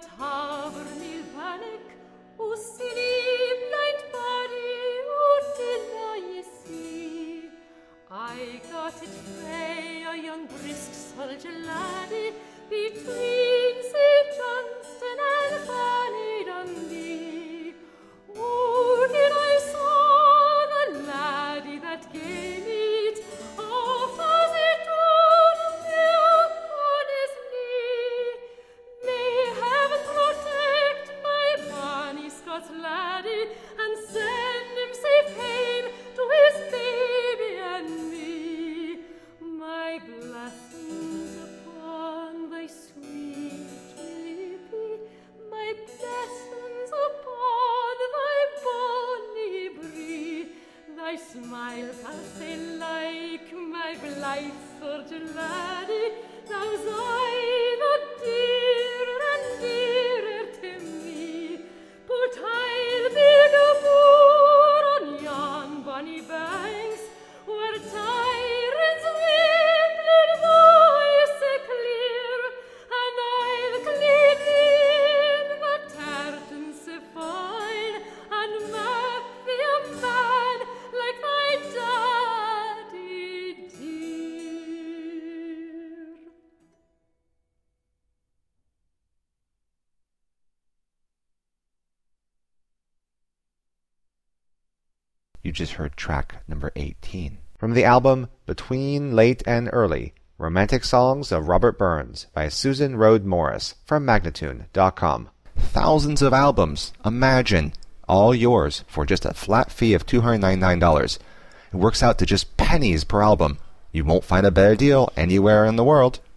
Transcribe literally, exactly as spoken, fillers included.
You just heard track number eighteen. From the album Between Late and Early, Romantic Songs of Robert Burns by Susan Rhodes Morris from Magnatune dot com. Thousands of albums, imagine, all yours for just a flat fee of two hundred ninety-nine dollars. It works out to just pennies per album. You won't find a better deal anywhere in the world.